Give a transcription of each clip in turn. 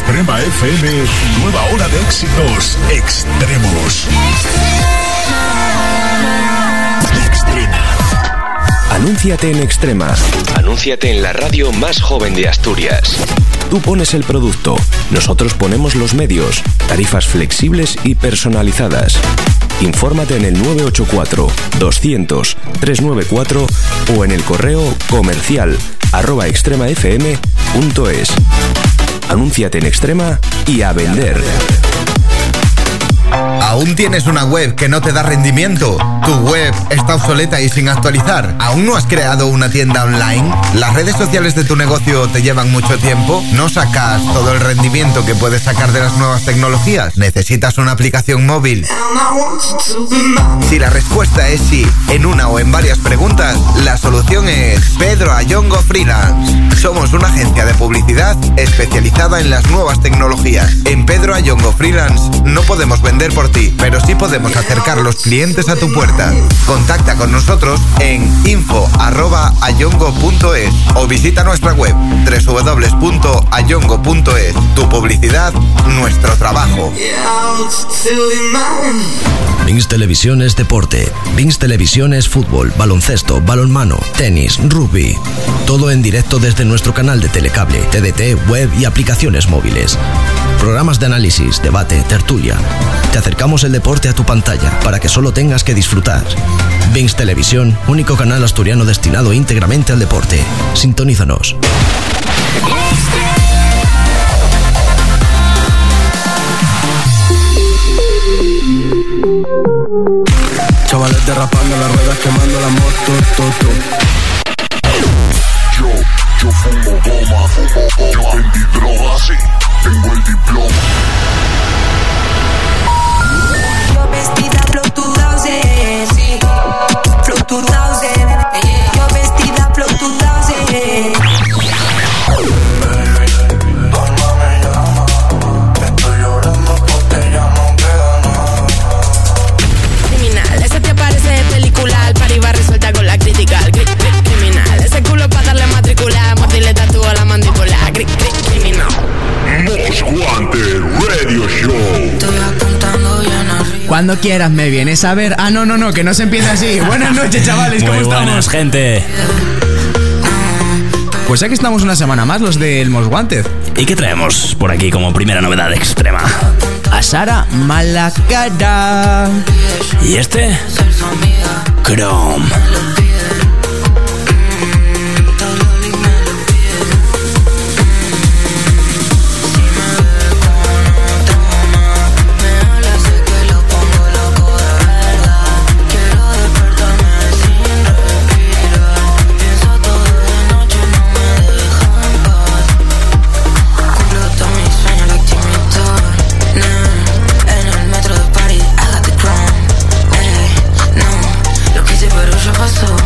Extrema FM, nueva hora de éxitos extremos. Extrema. Anúnciate en Extrema. Anúnciate en la radio más joven de Asturias. Tú pones el producto, nosotros ponemos los medios, tarifas flexibles y personalizadas. Infórmate en el 984 200 394 o en el correo comercial @extremafm.es. Anúnciate en Extrema y a vender. ¿Aún tienes una web que no te da rendimiento? ¿Tu web está obsoleta y sin actualizar? ¿Aún no has creado una tienda online? ¿Las redes sociales de tu negocio te llevan mucho tiempo? ¿No sacas todo el rendimiento que puedes sacar de las nuevas tecnologías? ¿Necesitas una aplicación móvil? Si la respuesta es sí, en una o en varias preguntas, la solución es Pedro Ayongo Freelance. Somos una agencia de publicidad especializada en las nuevas tecnologías. En Pedro Ayongo Freelance no podemos vender por ti, pero sí podemos acercar los clientes a tu puerta. Contacta con nosotros en info@ayongo.es o visita nuestra web www.ayongo.es. Tu publicidad, nuestro trabajo. Vinx Televisión es deporte. Vinx Televisión es fútbol, baloncesto, balonmano, tenis, rugby. Todo en directo desde nuestro canal de telecable, TDT, web y aplicaciones móviles. Programas de análisis, debate, tertulia. Te acercamos el deporte a tu pantalla para que solo tengas que disfrutar. Vinx Televisión, único canal asturiano destinado íntegramente al deporte. Sintonízanos. Chavales derrapando las ruedas, quemando la moto, Yo fumo goma, yo vendí droga, sí, tengo el diploma. Yo vestida Flow 2000, sí, Flow 2000, yo vestida Flow 2000. Estoy llorando porque ya no queda nada. Criminal, ese te parece de película, al par iba resuelta con la crítica. Criminal, ese culo pa' darle matricular, mordirle tatúo a la mandíbula. Criminal. Most Wanted Radio Show. Estoy apuntando ya no río. Cuando quieras me vienes a ver. No, que no se empiece así. Buenas noches, chavales, ¿cómo estamos? Muy buenas, gente. Pues aquí estamos una semana más, los del Most Wanted. ¿Y qué traemos por aquí como primera novedad extrema? A Sara Malacara. ¿Y este? Chrome. Pasó.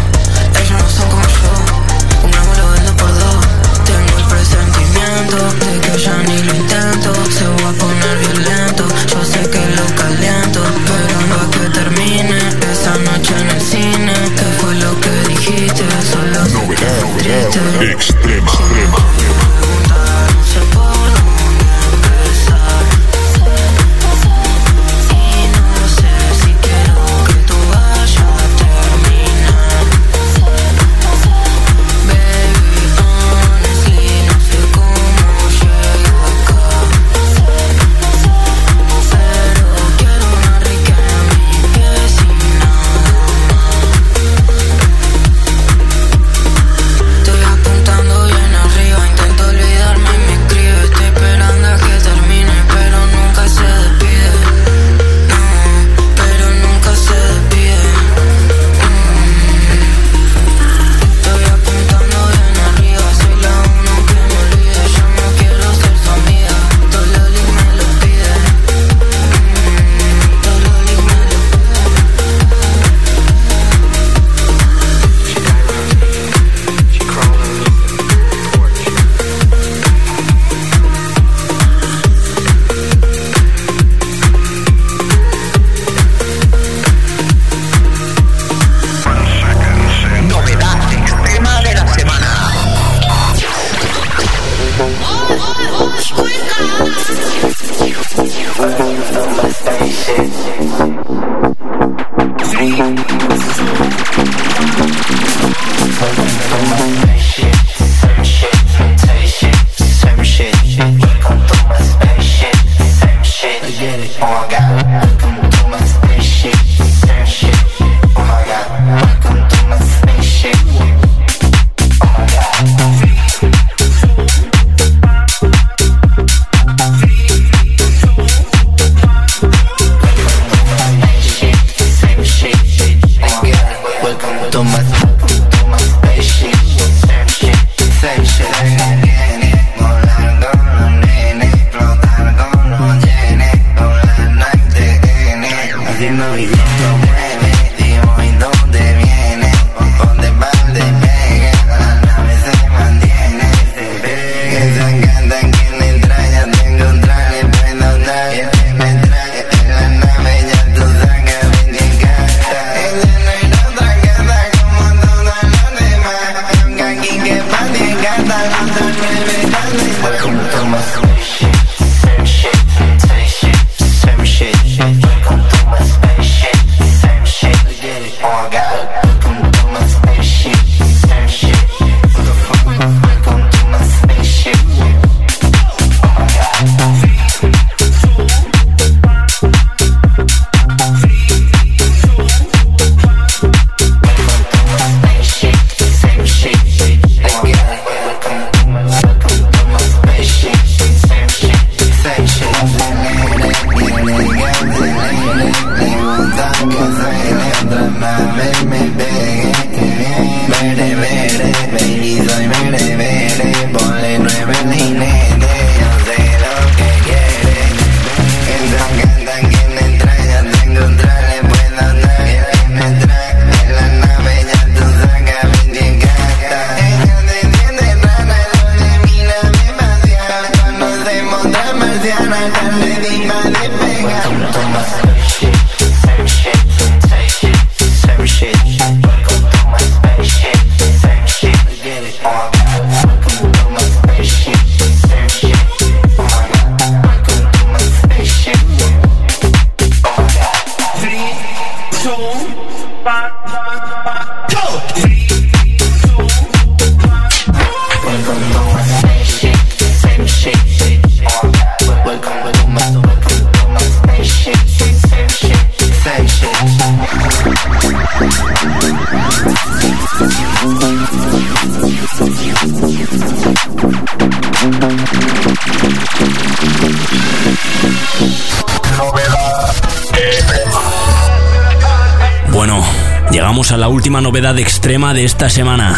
Bueno, llegamos a la última novedad extrema de esta semana.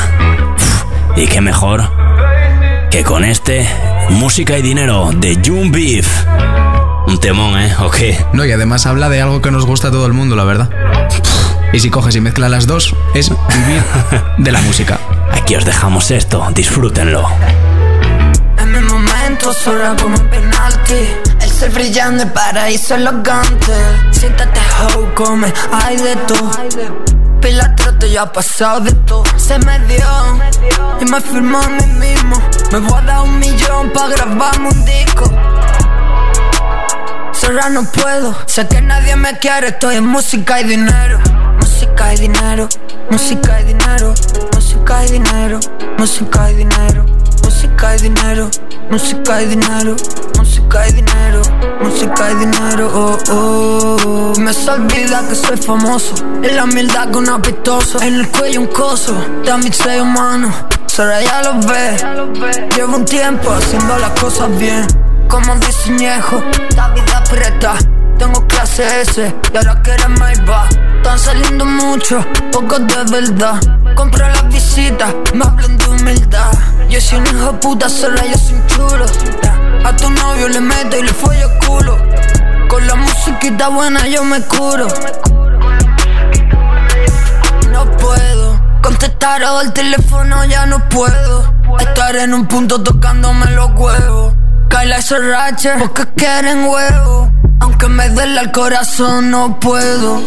Y qué mejor que con este Música y Dinero de Young Beef. Un temón, ¿eh? ¿O qué? No, y además habla de algo que nos gusta a todo el mundo, la verdad. Y si coges y mezclas las dos, es vivir de la música. Aquí os dejamos esto, disfrútenlo. En mi momento sola como un penalti, el sol brillando, el paraíso elegante. Siéntate, ho, come, hay de todo. Pila trato, ya ha pasado de todo. Se me dio y me firmó a mí mismo. Me voy a dar 1 millón pa' grabarme un disco. Sola no puedo, sé que nadie me quiere. Estoy en música y dinero. Música y dinero, música y dinero, música y dinero, música y dinero, música y dinero, música y dinero, música y dinero, música y dinero, oh, oh. Me se olvida que soy famoso, en la humildad con una pistosa, en el cuello un coso, da mi sello humano, Sora ya lo ve. Llevo un tiempo haciendo las cosas bien, como dice Ñejo, la vida aprieta. Tengo clase S y ahora quieren Maybach. Están saliendo mucho, pocos de verdad. Compro las visitas, me hablan de humildad. Yo soy un hijo de puta, solo yo soy un chulo. A tu novio le meto y le follo el culo. Con la musiquita buena yo me curo. No puedo contestar al teléfono, ya no puedo. Estar en un punto tocándome los huevos. Kyla y Sorrache, porque quieren huevos. Aunque me duele el corazón, no puedo.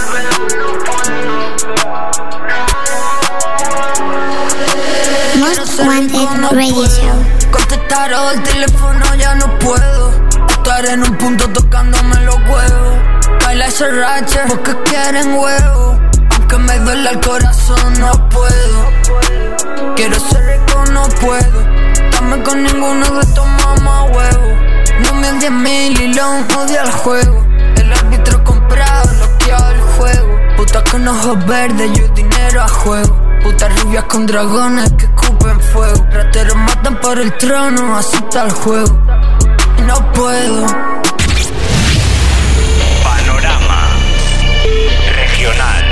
No Wanted Radio Show. Contestar el teléfono ya no puedo. Estar en un punto tocándome los huevos. Baila ese rache porque quieren huevo. Aunque me duele el corazón no puedo. Quiero ser rico no puedo. Dame con ninguno de estos mamá huevos. No me odies mi Lilón, odia el juego. El árbitro comprado, bloqueado el juego. Putas con ojos verdes, yo dinero a juego. Putas rubias con dragones que escupen fuego. Rateros matan por el trono, así está el juego. Y no puedo. Panorama Regional.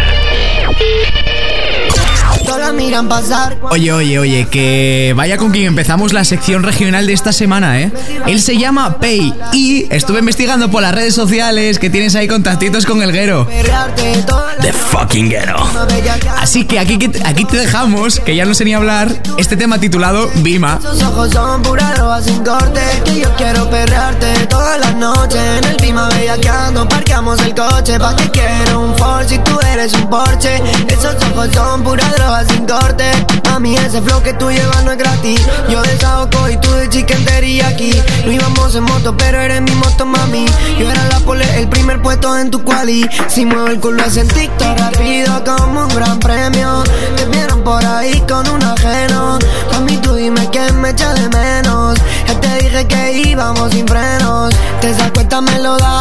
Todas miran pasar. Oye, que vaya con quien empezamos la sección regional de esta semana, ¿eh? Él se llama Pei y estuve investigando por las redes sociales que tienes ahí contactitos con el Guero. The fucking Guero. Así que aquí te dejamos, que ya no sé ni hablar, este tema titulado Bima. Tus ojos son pura droga sin corte. Que yo quiero perrearte toda la noche. En el Bima bellaqueando, parqueamos el coche. Pa' que quiero un Ford si tú eres un Porsche. Esos ojos son pura droga sin corte. Mami, ese flow que tú llevas no es gratis. Yo de Saoco y tú de chicken teriyaki. No íbamos en moto, pero eres mi moto, mami. Yo era la pole, el primer puesto en tu quali. Si muevo el culo es en TikTok rápido como un gran premio. Te vieron por ahí con un ajeno. Mami, tú dime quién me echa de menos. Ya te dije que íbamos sin frenos. Te saco esta melodía,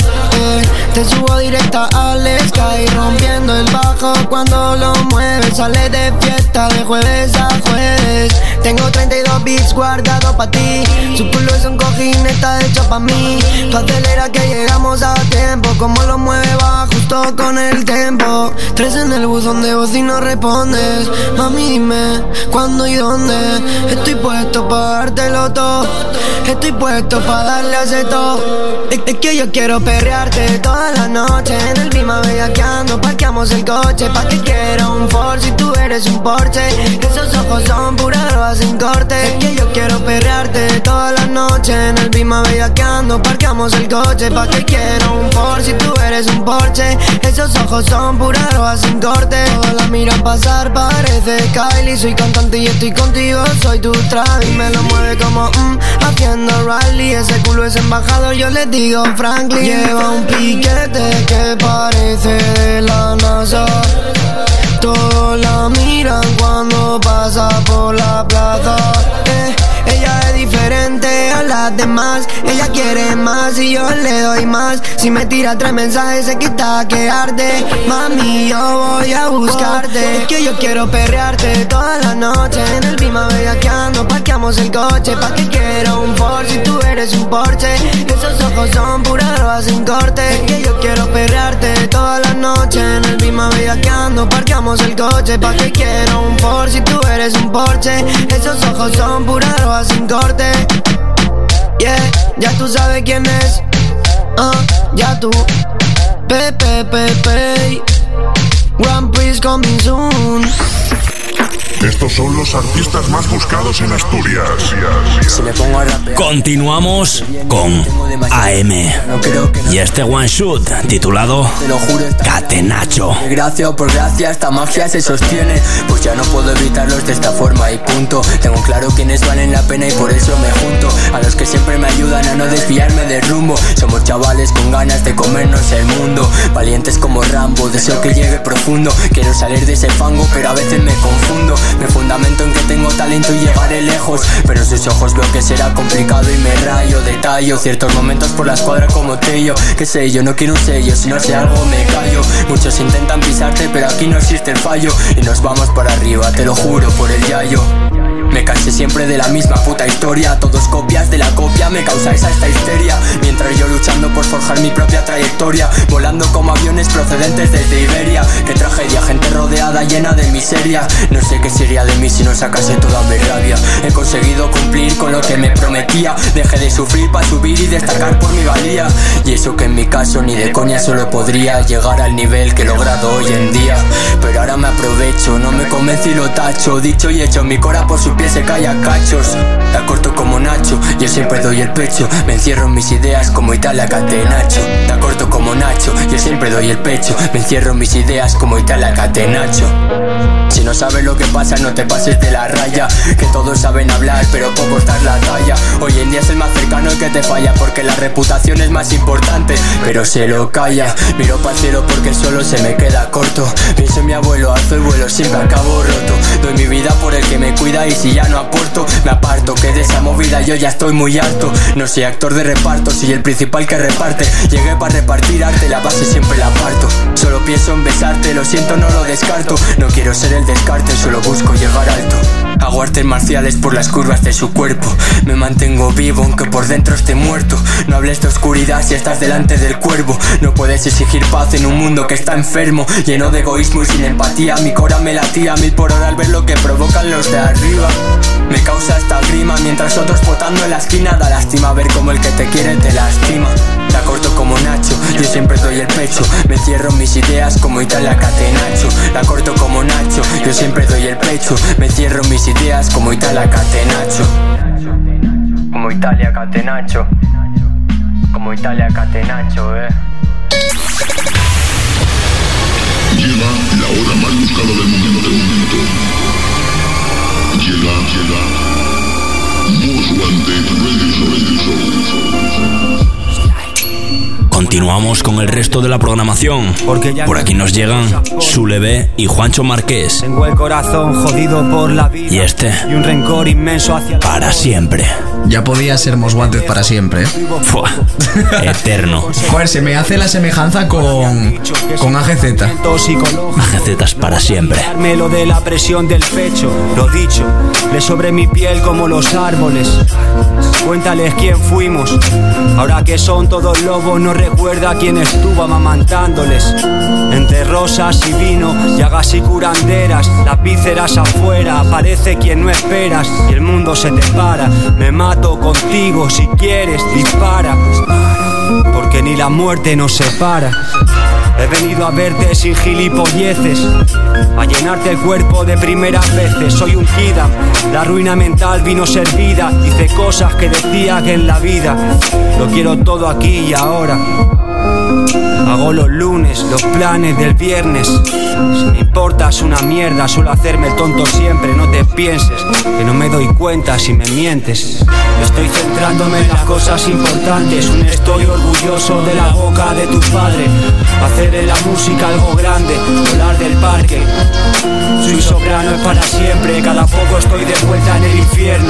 te subo directa al Sky. Rompiendo el bajo cuando lo mueves. Sale de fiesta de jueves a jueves. Tengo 32 beats guardados pa' ti. Su culo es un cojín, está hecho pa' mí. Tú acelera que llegamos a tiempo. Como lo mueve va justo con el tempo. 3 en el buzón de voz y no respondes. Mami, dime cuándo y dónde. Estoy puesto pa' dártelo todo. Estoy puesto pa' darle a ese todo. Es que yo quiero perrearte toda la noche. En el Bima bellaqueando, parqueamos el coche. Pa' que quiero un Ford si tú eres un Porsche. Esos ojos son pura droga sin corte. Es que yo quiero perrearte toda la noche. En el Bima bellaqueando, parqueamos el coche. Pa' que quiero un Ford si tú eres un Porsche. Esos ojos son pura droga sin corte. Todas la miran pasar, parece Kylie. Soy cantante y estoy contigo, soy tu Travis. Me lo mueve como haciendo rally. Ese culo es embajador, yo les digo Franklin. Lleva un piquete que parece de la NASA. Todos la miran cuando pasa por la plaza. Ella es diferente a las demás. Ella quiere más y yo le doy más. Si me tira 3 mensajes se quita que arde. Mami, yo voy a buscarte. Es que yo quiero perrearte toda la noche. En el Bima bellaqueando, parqueamos el coche. Pa' que quiero un Ford si tú eres un Porsche. Esos ojos son pura droga sin corte. Es que yo quiero perrearte toda la noche. En el Bima bellaqueando, parqueamos el coche. Pa' que quiero un Ford si tú eres un Porsche. Esos ojos son pura droga sin corte. Yeah, ya tú sabes quién es. Ya tú. Pepe. Grand Prix coming soon. Estos son los artistas más buscados en Asturias. Continuamos con AM y este one shoot titulado Catenacho. Gracia por gracia esta magia se sostiene. Pues ya no puedo evitarlos de esta forma y punto. Tengo claro quiénes valen la pena y por eso me junto a los que siempre me ayudan a no desviarme del rumbo. Somos chavales con ganas de comernos el mundo. Valientes como Rambo, deseo que llegue profundo. Quiero salir de ese fango pero a veces me confundo. Me fundamento en que tengo talento y llegaré lejos, pero en sus ojos veo que será complicado y me rayo. Detallo ciertos momentos por la escuadra como Tello. Que sé, yo no quiero un sello, si no sé algo me callo. Muchos intentan pisarte pero aquí no existe el fallo. Y nos vamos para arriba, te lo juro por el yayo. Me cansé siempre de la misma puta historia. Todos copias de la copia, me causáis esta histeria. Mientras yo luchando por forjar mi propia trayectoria, volando como aviones procedentes desde Iberia. Qué tragedia, gente rodeada llena de miseria. No sé qué sería de mí si no sacase toda mi rabia. He conseguido cumplir con lo que me prometía. Dejé de sufrir para subir y destacar por mi valía. Y eso que en mi caso ni de coña solo podría llegar al nivel que he logrado hoy en día. Pero ahora me aprovecho, no me convenzo y lo tacho. Dicho y hecho, mi cora por su pie se cae a cachos. La corto como Nacho, yo siempre doy el pecho. Me encierro en mis ideas como Italia Catenacho. La corto como Nacho, yo siempre doy el pecho. Me encierro en mis ideas como Italia Catenacho. Si no sabes lo que pasa, no te pases de la raya. Que todos saben hablar, pero pocos dar la talla. Hoy en día es el más cercano el que te falla, porque la reputación es más importante, pero se lo calla. Miro para el cielo porque solo se me queda corto. Pienso en mi abuelo, alzo el vuelo, siempre acabo roto. Doy mi vida por el que me cuida y si ya no aporto, me aparto, que de esa movida yo ya estoy muy harto. No soy actor de reparto, soy el principal que reparte. Llegué para repartir arte, la base siempre la parto. Solo pienso en besarte, lo siento, no lo descarto. No quiero ser el descarte, solo busco llegar alto. Hago artes marciales por las curvas de su cuerpo. Me mantengo vivo aunque por dentro esté muerto. No hables de oscuridad si estás delante del cuervo. No puedes exigir paz en un mundo que está enfermo, lleno de egoísmo y sin empatía. Mi cora me latía a 1000 por hora al ver lo que provocan los de arriba. Me causa esta grima mientras otros potando en la esquina. Da lástima ver como el que te quiere te lastima. La corto como Nacho, yo siempre doy el pecho. Me cierro en mis ideas como Italia Catenaccio. La corto como Nacho, yo siempre doy el pecho. Me cierro en mis ideas como Italia Catenaccio. Como Italia Catenaccio. Como Italia Catenaccio, Llega la hora más buscada del momento. Llega Most Wanted Radio Show. Continuamos con el resto de la programación. Por aquí nos llegan Sulebe y Juancho Marqués. Tengo el corazón jodido por la vida y este y un rencor inmenso hacia para siempre. Ya podía ser Most Wanted para siempre, ¿eh? Fua, eterno. Joder, se me hace la semejanza con AGZ. AGZ es para siempre. Lo de la presión del pecho, lo dicho, le sobre mi piel como los árboles. Cuéntales quién fuimos. Ahora que son todos lobos, no recuerda quién estuvo amamantándoles. Entre rosas y vino, llagas y curanderas, las vísceras afuera, aparece quien no esperas y el mundo se te para. Me mato contigo, si quieres dispara, porque ni la muerte nos separa. He venido a verte sin gilipolleces, a llenarte el cuerpo de primeras veces. Soy un kidam, la ruina mental vino servida. Hice cosas que decía que en la vida lo quiero todo aquí y ahora. Hago los lunes, los planes del viernes. Si me importas una mierda, suelo hacerme el tonto siempre. No te pienses que no me doy cuenta si me mientes. Estoy centrándome en las cosas importantes. Estoy orgulloso de la boca de tu padre. Hacer de la música algo grande, volar del parque. Soy soprano es para siempre. Cada poco estoy de vuelta en el infierno.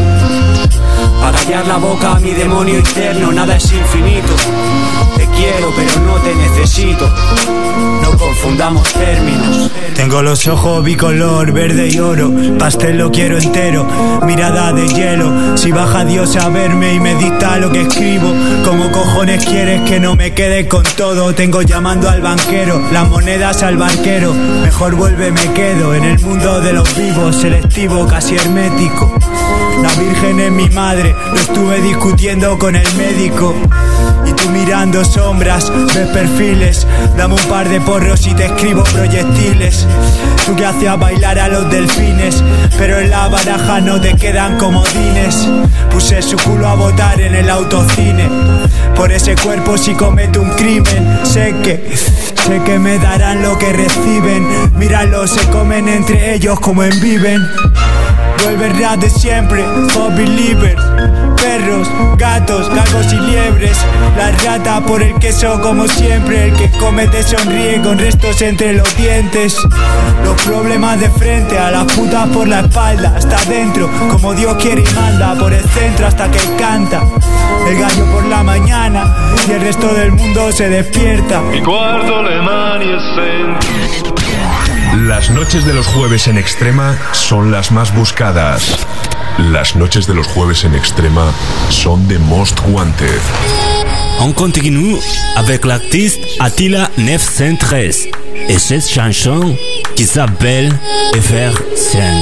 Para callar la boca a mi demonio interno. Nada es infinito. Te quiero pero no te necesito. No confundamos términos. Tengo los ojos bicolor, verde y oro. Pastel lo quiero entero, mirada de hielo. Si baja Dios a verme y me dicta lo que escribo, ¿cómo cojones quieres que no me quede con todo? Tengo llamando al banquero, las monedas al barquero. Mejor vuelve, me quedo en el mundo de los vivos. Selectivo, casi hermético. La virgen es mi madre, lo estuve discutiendo con el médico. Y tú mirando sombras, ves perfiles. Dame un par de porros y te escribo proyectiles. Tú que hacías bailar a los delfines, pero en la baraja no te quedan comodines. Puse su culo a botar en el autocine. Por ese cuerpo si cometo un crimen. Sé que me darán lo que reciben. Míralo, se comen entre ellos como en Viven. Vuelve el rap de siempre, for believers. Perros, gatos, galgos y liebres. La rata por el queso como siempre. El que come te sonríe con restos entre los dientes. Los problemas de frente, a las putas por la espalda. Hasta adentro, como Dios quiere y manda. Por el centro hasta que canta el gallo por la mañana y el resto del mundo se despierta. Mi cuarto le manifiesta. Las noches de los jueves en Extrema son las más buscadas. Las noches de los jueves en Extrema son de Most Wanted. On continue avec l'artiste Attila 913 et cette chanson qui s'appelle Eversen.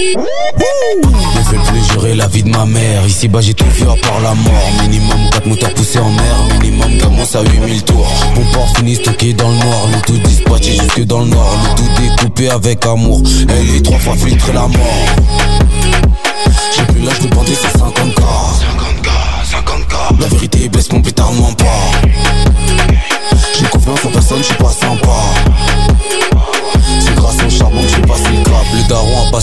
Me fait plus gérer la vie de ma mère. Ici bas j'ai tout vu à part la mort. Minimum 4 moteurs poussés en mer. Minimum d'avance à 8000 tours. Mon port fini stocké dans le noir. Le tout dispatché jusque dans le nord. Le tout découpé avec amour. Elle est 3 fois filtré la mort. J'ai plus l'âge de bander, c'est 50K. La vérité blesse, mon pétard ne ment pas. J'ai confiance en personne, j'suis pas sympa. C'est grâce au charbon que j'ai passé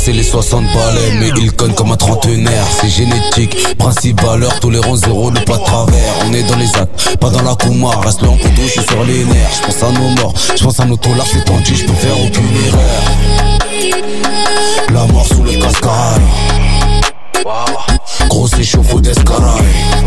c'est les 60 balais, mais ils cognent comme un trentenaire. C'est génétique, principe valeur, tolérant zéro, le pas de travers. On est dans les actes, pas dans la Koumar. Reste le en poteau, je suis sur les nerfs. Je pense à nos morts, je pense à nos tolards, c'est tendu, je peux faire aucune erreur. La mort sous le cascarail. Gros échauffe d'escarail.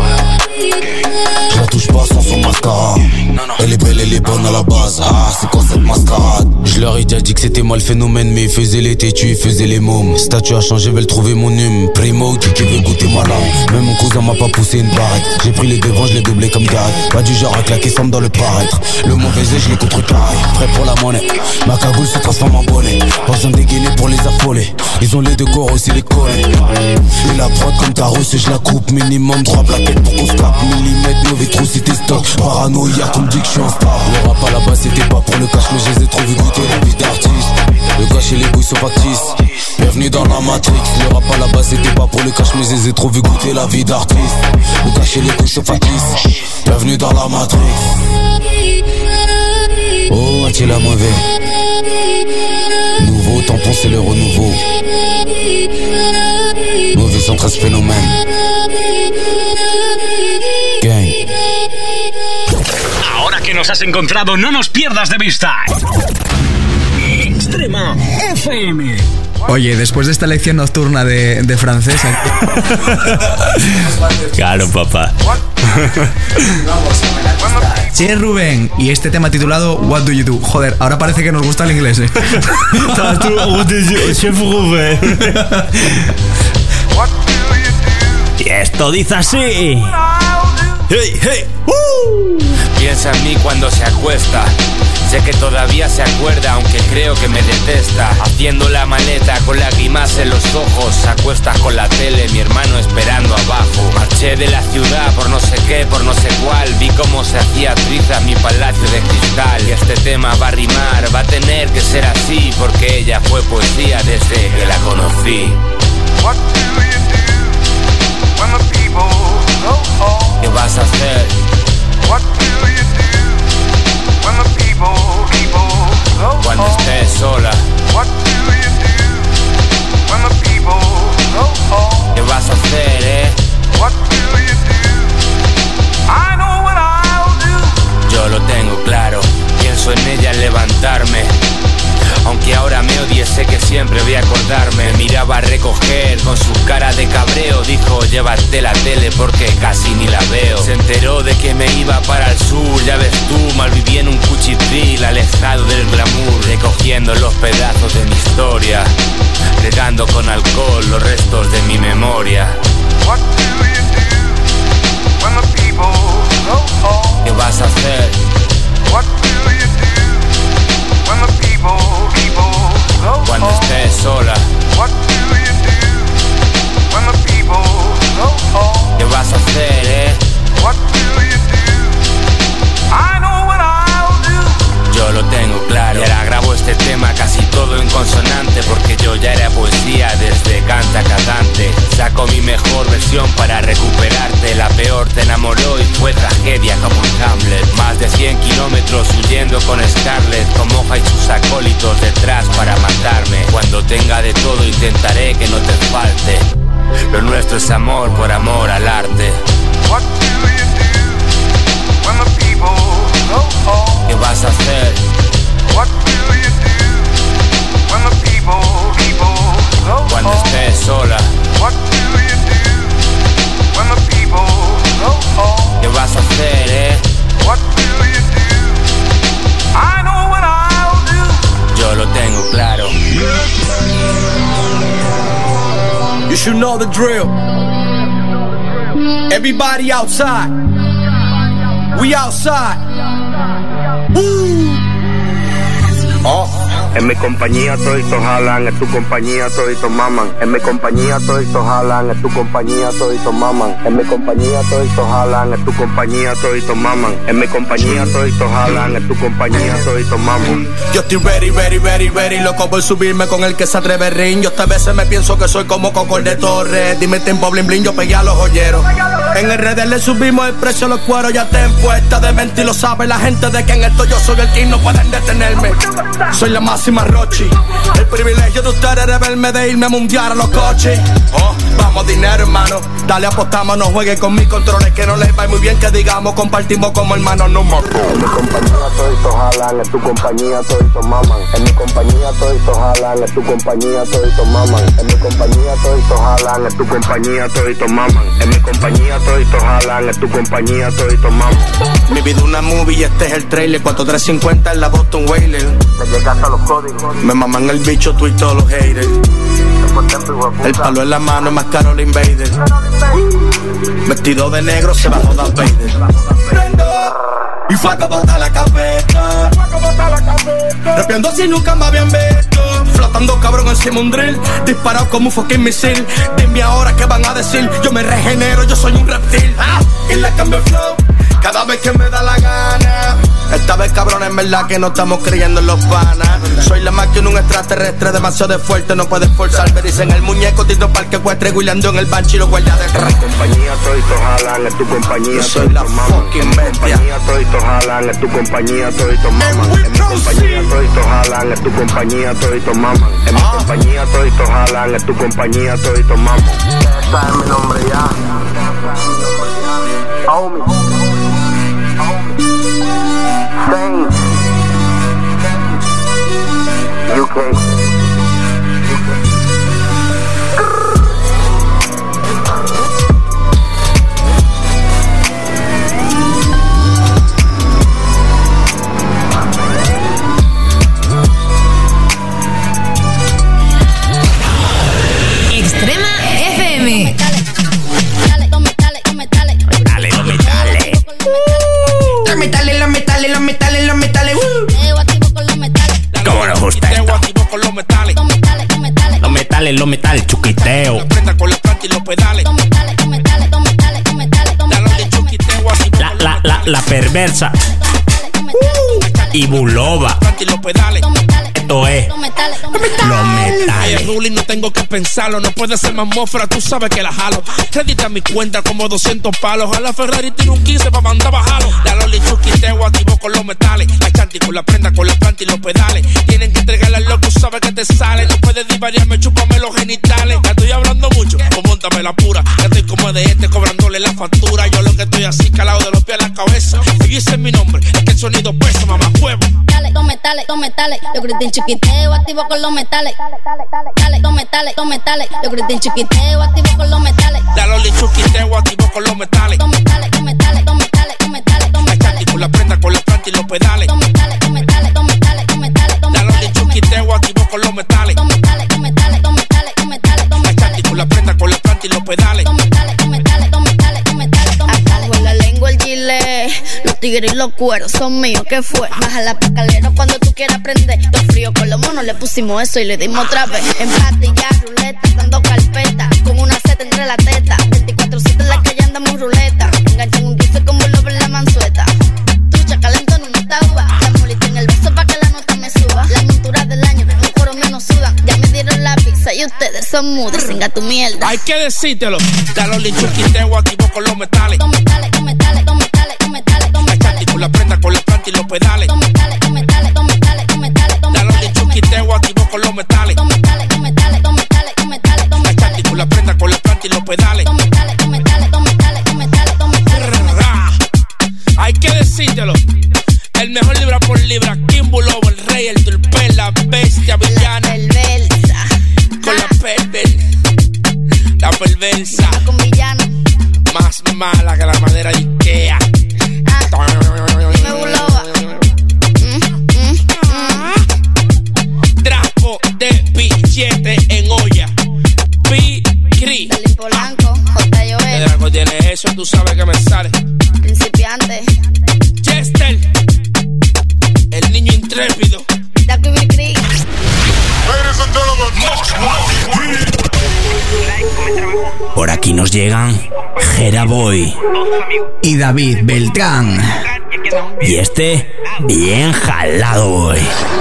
Je la touche pas sans son mascara. Elle est belle, elle est bonne à la base. Ah, c'est quoi cette mascarade? Je leur ai déjà dit que c'était moi le phénomène, mais ils faisaient les têtus, ils faisaient les mômes. Statut a changé, veulent trouver mon hume. Primo, qui veut goûter ma langue. Même mon cousin m'a pas poussé une barrette. J'ai pris les devants, je l'ai doublé comme Gareth. Pas du genre à claquer somme dans le paraître. Le mauvais œil, je l'ai contrecarré. Prêt pour la monnaie. Ma cagoule se transforme en bonnet. Pas besoin de dégainer pour les affoler. Ils ont les deux corps aussi les collés. Et la prod comme ta rousse, je la coupe. Minimum 3 plaquettes pour qu'on se tape. Millimètre, mauvais trou si t'es stock. Paranoïa, tu me dis que je suis un star. Le rap à la base c'était pas pour le cash, mais je les ai trop vu goûter la vie d'artiste. Le cash et les bouilles sont factices. Bienvenue dans la Matrix. Le rap à la base c'était pas pour le cash, mais je les ai trop vu goûter la vie d'artiste. Le cash et les bouilles sont factices. Bienvenue dans la Matrix. Oh, a-t-il la mauvais? Nouveau tampon, c'est le renouveau. Mauvais 113 phénomène. Gang. Ahora que nos has encontrado, no nos pierdas de vista. Extrema FM. Oye, después de esta lección nocturna de francés... Claro, papá. Che, Rubén, y este tema titulado What Do You Do? Joder, ahora parece que nos gusta el inglés, Chef Rubén. Y esto dice así. Hey, hey. Piensa en mí cuando se acuesta. Sé que todavía se acuerda, aunque creo que me detesta. Haciendo la maleta con lágrimas en los ojos. Se acuesta con la tele, mi hermano esperando abajo. Marché de la ciudad por no sé qué, por no sé cuál. Vi cómo se hacía trizas mi palacio de cristal. Y este tema va a rimar, va a tener que ser así, porque ella fue poesía desde que la conocí. What do you do when the people go home? ¿Qué vas a hacer? What do you do when the people go cuando home? Estés sola? What do you do when the people go home? ¿Qué vas a hacer, What do you do? I know what I'll do. Yo lo tengo claro, pienso en ella al levantarme. Aunque ahora me odie, sé que siempre voy a acordarme. Me miraba a recoger con su cara de cabreo. Dijo, llévate la tele porque casi ni la veo. Se enteró de que me iba para el sur. Ya ves tú, mal viví en un cuchitril, alejado del glamour, recogiendo los pedazos de mi historia, regando con alcohol los restos de mi memoria. What do you do when the people go home? ¿Qué vas a hacer? What do you do when the people go cuando home? Estés sola? What do you do when the people go home? ¿Qué vas a hacer, What do you do? I know what I'll do. Yo lo tengo claro. Y ahora grabo este tema casi todo en consonante, porque yo ya era poesía desde canta cantante. Saco mi mejor versión para recuperarte. La peor te enamoró y fue tragedia como en Hamlet. Más de 100 kilómetros huyendo con Scarlett, con Moja y sus acólitos detrás para matarme. Cuando tenga de todo intentaré que no te falte. Lo nuestro es amor por amor al arte. What do you do when the people go home? ¿Qué vas a hacer? What do you do when the people go home? Cuando estés sola? What do you do when the people go home? ¿Qué vas a hacer, What do you do? I know what I'll do. Yo lo tengo claro. You should know the drill. Everybody outside. We outside. Woo! Oh. En mi compañía toditos jalan, en tu compañía toditos maman. En mi compañía toditos jalan, en tu compañía toditos maman. En mi compañía toditos jalan, en tu compañía toditos maman. En mi compañía toditos jalan, en tu compañía toditos maman. Yo estoy ready, loco por subirme con el que se atreve el ring. Yo a veces me pienso que soy como Coco de Torres. Dime tiempo bling bling, yo pegué a los joyeros. En el RD le subimos el precio a los cueros, ya te puesta de mente y lo sabe la gente de que en esto yo soy el king, no pueden detenerme. Soy la máxima Rochi. El privilegio de ustedes de verme, de irme a mundiar a los coches. Oh, vamos dinero, hermano. Dale, apostamos, no juegue con mis controles, que no les va muy bien, que digamos, compartimos como hermanos, no más. En mi compañía toditos jalan, en tu compañía toditos maman. En mi compañía toditos jalan, en tu compañía toditos maman. En mi compañía toditos jalan, en tu compañía toditos maman. En mi compañía toditos jalan, en tu compañía toditos maman. Mi vida una movie y este es el trailer. 4350 en la Boston Whaler. Te llegaste a los códigos. Me maman el bicho tú y todos los haters. El palo en la mano es más caro el Invader. Vestido de negro se bajó Darth Vader. Y fue a botar la cabeza. Rapeando así nunca me habían visto. Flotando cabrón encima un drill. Disparado como un fucking misil. Dime ahora qué van a decir. Yo me regenero, yo soy un reptil. Y le cambio el flow cada vez que me da la gana. Esta vez cabrón en verdad que no estamos creyendo en los panas. Soy la máquina, un extraterrestre demasiado fuerte, no puedes forzar. Me dicen el muñeco, Tito Parque Cuestre, guileando en el bancho y los guardias de En mi compañía toditos jalan, en tu compañía yo soy la fucking bestia. En mi compañía toditos jalan, en tu compañía toditos maman. En mi compañía toditos jalan, en tu compañía toditos maman. En mi compañía toditos jalan, en tu compañía toditos maman. Ese es mi nombre ya. Homie. Saints. UK. Extrema FM. Los metales. ¿Cómo nos gusta esto? Los metales, chuquiteo. La perversa. Y Bulova. Esto es los metales. Ruling no tengo que pensarlo, no puede ser más mofra, tú sabes que la jalo. Crédita mi cuenta como 200 palos. A la Ferrari tiro un 15 pa' mandar bajarlo. La Loli chuquiteo activo con los metales. La chanti con la prenda, con la planta y los pedales. Tienen que entregarle al loco, sabes que te sale. No puedes divariarme, chúpame los genitales. Ya estoy hablando mucho, pues móntame la pura. Ya estoy como de cobrándole la factura. Yo lo que estoy así calado de los pies a la cabeza. Y dice mi nombre, es que el sonido pesa, mamá huevo. Los metales, yo gritin chiquiteo, activo con los metales. Los metales, yo gritin chiquiteo, activo con los metales. La Loli chuquiteo, activo con los metales. Los metales. La chanti con la prenda, con la planta y los pedales. Los metales. La Loli chuquiteo, activo con los metales. Los metales. La chanti con la prenda, con la planta y los pedales. Abajo la lengua el gilet. Los tigres y los cueros son míos, ¿qué fue? Baja la escalera cuando tú quieras aprender. Todo frío con los monos, le pusimos eso y le dimos otra vez. En patilla, ruleta, dando carpeta. Con una seta entre la teta. 24/7 en la calle andamos ruleta. Enganchan un 15 como lo en la mansueta. Trucha calentón en una tauba. La molita en el vaso pa' que la nota me suba. La montura del año, un coro menos sudan. Ya me dieron la pizza y ustedes son mudos. Singa tu mierda. Hay que decírtelo. La Loli chuquiteo, activo con los metales. Los metales. La chanti con la prenda, con la planta y los pedales. Los metales. La Loli chuquiteo, activo con los metales. Los metales. La chanti con la prenda, con la planta y los pedales. Hay que decírtelo. El mejor libra por libra. Kimbo Lobo, el rey, el turpel, la bestia villana. Con la perversa. Con villano. Más mala que la madera de Ikea. Me Bulova. Trapo de billete en olla. P-Cri. Dalín Polanco, J. Joel. El Draco tiene eso, tú sabes que me sale. Principiante. Chester. El niño intrépido. Daco y Cri. Por aquí nos llegan Jera Boy y David Beltrán. Y este, bien jalado, boy.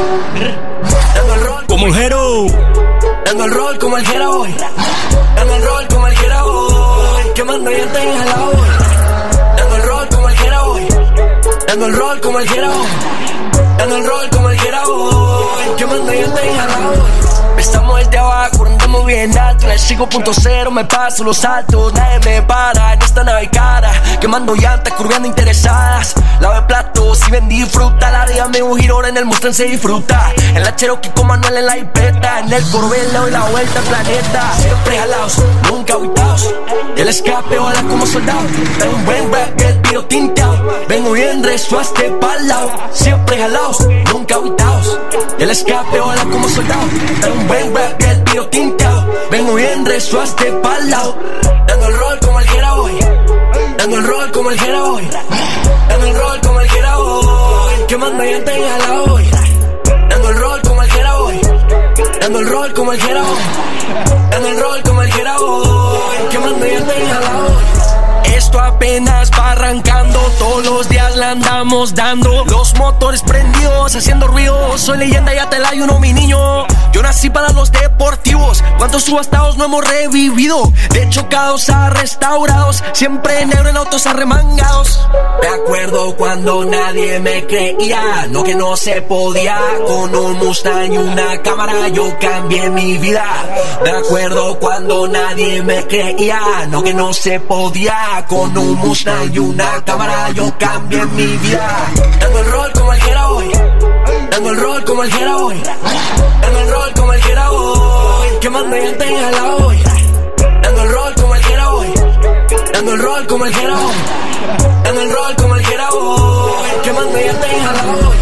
Como el Jero. En el rol como el Jera Boy. En el rol como el Jera Boy. Quemando y en jalado. Dando el rol como el Gerao, dando el rol como el Gerao, quemando y anda inhalado. Estamos desde abajo, andamos bien alto. En el 5.0 me paso los saltos. Nadie me para, en esta nave cara. Quemando llantas, curveando interesadas. Lave platos y vendí fruta. La vida me un giro, en el Mustang se disfruta. En la Cherokee con Manuel en la hipeta. En el Corvette le doy la vuelta al planeta. Siempre jalados, nunca aguitados. El escape ola como soldado. Tengo un buen rap, el tiro tinteado. Vengo bien rezo a este palao. Siempre jalados, nunca aguitados. El escape ola como soldado. Tengo un buen rap y el tiro tinteado. Vengo bien rezo a este palao. Dando el rol como el Geraboy, dando el rol como el Geraboy, dando el rol como el Geraboy, quemando llanta y jalao. Dando el rol como el Geraboy, dando el rol como el Geraboy, dando el rol como el Geraboy, quemando llanta y jalao. Esto apenas va arrancando, todos los días la andamos dando. Los motores prendidos, haciendo ruido. Soy leyenda, ya te la ayuno, mi niño. Yo nací para los deportivos. ¿Cuántos subastados no hemos revivido? De chocados a restaurados, siempre negro en autos arremangados. Me acuerdo cuando nadie me creía, no que no se podía. Con un Mustang y una cámara yo cambié mi vida. Me acuerdo cuando nadie me creía, no que no se podía. Con un Mustang y una cámara yo cambié mi vida. Dando el rol como el Geraboy, dando el rol como el Geraboy, dando el rol como el Geraboy, quemando llanta y jalao. Dando el rol como el Geraboy, dando el rol como el Geraboy, dando el rol como el Geraboy, quemando llanta y jalao.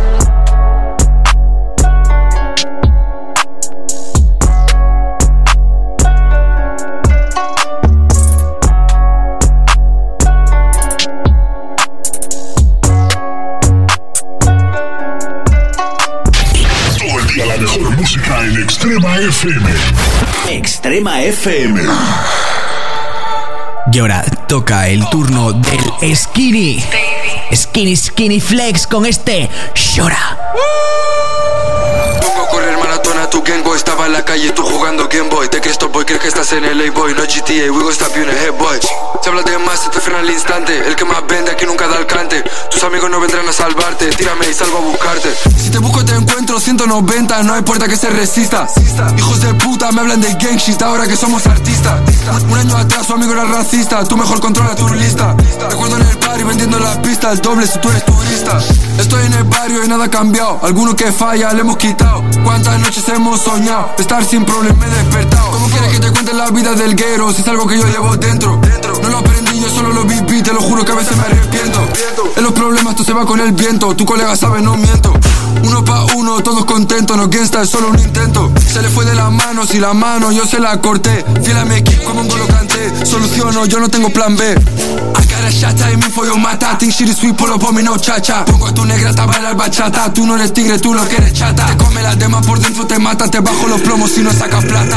La mejor música en Extrema FM. Extrema FM. Y ahora toca el turno del Skinny. Skinny Flex con este Llora. Pongo a correr maratona, tu Game Boy. Estaba en la calle, tú jugando Game Boy. Te crees top boy, crees que estás en el A-Boy. No GTA, we go stop you in a head boy. Si hablas de más, se te frena al instante. El que más vende aquí nunca da el cante. Tus amigos no vendrán a salvarte. Tírame y salgo a buscarte. Si te busco te encuentro 190. No hay puerta que se resista. Hijos de puta me hablan de gang shit ahora que somos artistas. Un año atrás su amigo era racista. Tú mejor controla tu lista. Recuerdo en el party vendiendo la pista. El doble si tú eres turista. Estoy en el barrio y nada ha cambiado. Alguno que falla le hemos quitado. Cuántas noches hemos soñado estar sin problemas, me he despertado. ¿Cómo quieres que te cuente la vida del guero si es algo que yo llevo dentro? No lo aprendí, yo solo lo viví. Te lo juro que a veces me arrepiento. En los problemas tú se va con el viento. Tu colega sabe, no miento. Uno pa' uno, todos contentos. No gangsta, es solo un intento. Se le fue de las manos y la mano yo se la corté. Fiel a mi equipo como un gol lo canté. Soluciono, yo no tengo plan B. I got a shot time for your mata. Think shit is sweet, pull up on me, no chacha. Pongo a tu negra a bailar bachata. Tú no eres tigre, tú lo que eres chata. Te come las demás por dentro, te mata. Te bajo los plomos si no sacas plata.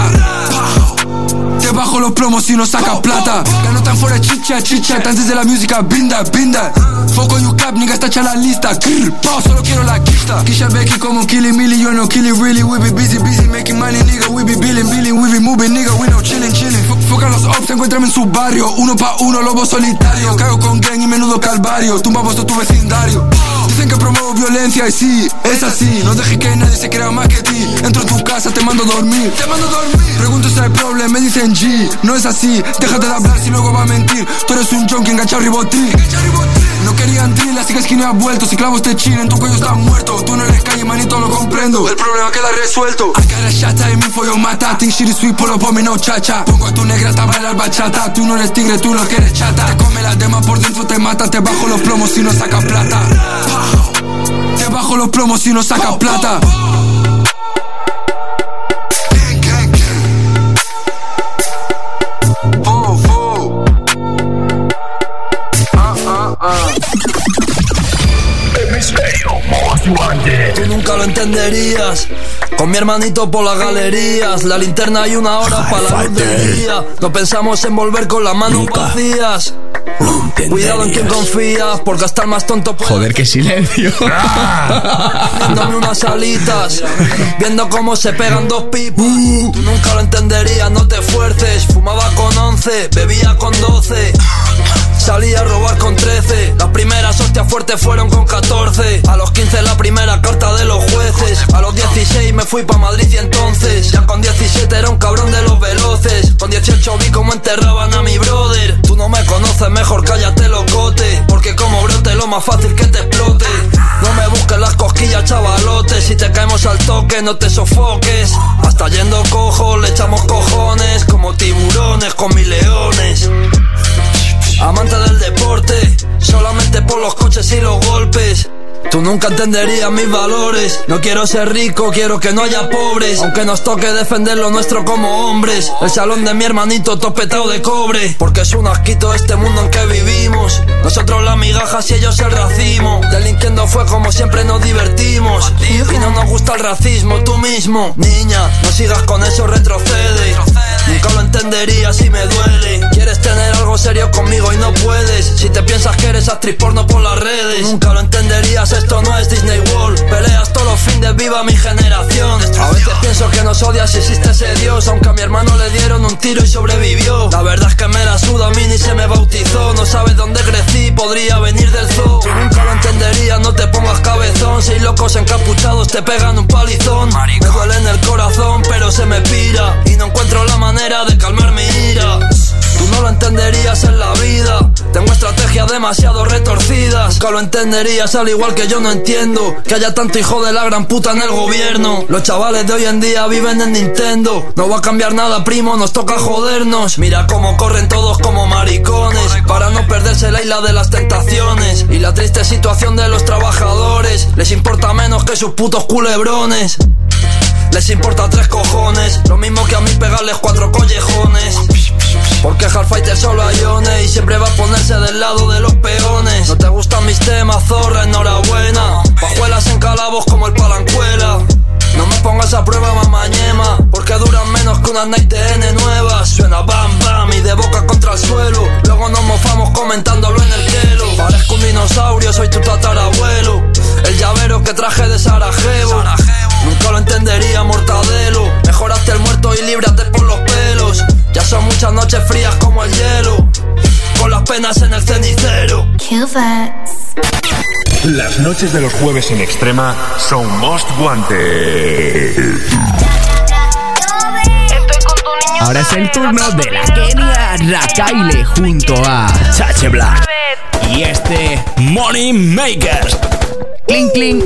Te bajo los plomos si no sacas plata. La nota fuera chicha, chicha. Antes de la música, binda. Foco you cap, nigga, está hecha la lista. Solo quiero la quista. Kisha Becky como un killy milli. You know killy really. We be busy making money, nigga. We be billing. We be moving, nigga. We know chilling. Foca los ops, encuéntrame en su barrio. Uno pa' uno, lobo solitario. Cago con gang y menudo calvario. Tumbamos todo tu vecindario. Dicen que promuevo violencia y sí, es así. No dejes que nadie se crea más que ti. Entro en tu casa, te mando a dormir. Pregunto si hay problema, me dicen G. No es así, déjate de hablar si luego va a mentir. Tú eres un junkie enganchado ribotril. No querían drill, así que esquina ha vuelto. Si clavos te chilen, tu cuello está muerto. Tú no eres calle, manito, lo comprendo. El problema queda resuelto. I got a shot time for your mata. Think shit is sweet, pull up on me, no chacha. Pongo a tu negra a bailar bachata. Tú no eres tigre, tú lo que eres chata. Te come las demás por dentro, te mata. Te bajo los plomos si no sacas plata. Te bajo los plomos si no sacas plata. Tú nunca lo entenderías. Con mi hermanito por las galerías. La linterna y una hora para la luz del día. No pensamos en volver con las manos vacías. Cuidado en quien confías, porque hasta el más tonto puede. Joder, qué silencio. Dándome unas alitas, viendo cómo se pegan dos pipas. Tú nunca lo entenderías, no te esfuerces. Fumaba con 11, bebía con 12. Salía a robar con 13. Las primeras hostias fueron fuerte fueron con 14. A los 15 la primera carta de los jueces. A los 16 me fui pa' Madrid y entonces ya con 17 era un cabrón de los veloces. Con 18 vi cómo enterraban a mi brother. Tú no me conoces, mejor cállate locote, porque como brote lo más fácil que te explote. No me busques las cosquillas, chavalote. Si te caemos al toque no te sofoques. Hasta yendo cojo le echamos cojones, como tiburones con mis leones. Amante del deporte, solamente por los coches y los golpes. Tú nunca entenderías mis valores. No quiero ser rico, quiero que no haya pobres, aunque nos toque defender lo nuestro como hombres. El salón de mi hermanito topetado de cobre, porque es un asquito este mundo en que vivimos. Nosotros las migajas y ellos el racimo. Delinquiendo fue como siempre nos divertimos. Y no nos gusta el racismo, tú mismo. Niña, no sigas con eso, retrocede. Nunca lo entendería si me duele. Quieres tener algo serio conmigo y no puedes. Si te piensas que eres actriz porno por las redes, nunca lo entenderías, esto no es Disney World. Peleas todos los fines, viva mi generación. A veces pienso que nos odias si existe ese Dios, aunque a mi hermano le dieron un tiro y sobrevivió. La verdad es que me la suda, a mí ni se me bautizó. No sabes dónde crecí, podría venir del zoo. Tú nunca lo entenderías, no te pongas cabezón. Seis locos encapuchados te pegan un palizón. Me duele en el corazón, pero se me pira y no encuentro la manera de calmar mi ira. Tú no lo entenderías en la vida, tengo estrategias demasiado retorcidas. Nunca lo entenderías, al igual que yo no entiendo que haya tanto hijo de la gran puta en el gobierno. Los chavales de hoy en día viven en Nintendo. No va a cambiar nada, primo, nos toca jodernos. Mira cómo corren todos como maricones, para no perderse la isla de las tentaciones. Y la triste situación de los trabajadores les importa menos que sus putos culebrones. Les importa 3 cojones, lo mismo que a mí pegarles 4 collejones. Porque Hardfighter solo hay ones y siempre va a ponerse del lado de los peones. No te gustan mis temas, zorra, enhorabuena. Pajuelas en calabos como el Palancuela. No me pongas a prueba, mamañema, porque duran menos que unas Night N nuevas. Suena bam bam y de boca contra el suelo. Luego nos mofamos comentándolo en el hielo. Parezco un dinosaurio, soy tu tatarabuelo. El llavero que traje de Sarajevo. Nunca lo entendería, Mortadelo. Mejoraste el muerto y líbrate por los pelos. Ya son muchas noches frías como el hielo, con las penas en el cenicero. Las noches de los jueves en Extrema son Most Wanted. Ahora es el turno de la Kenia Rakaile junto a Chache Black y este Money Makers. Clink, clink.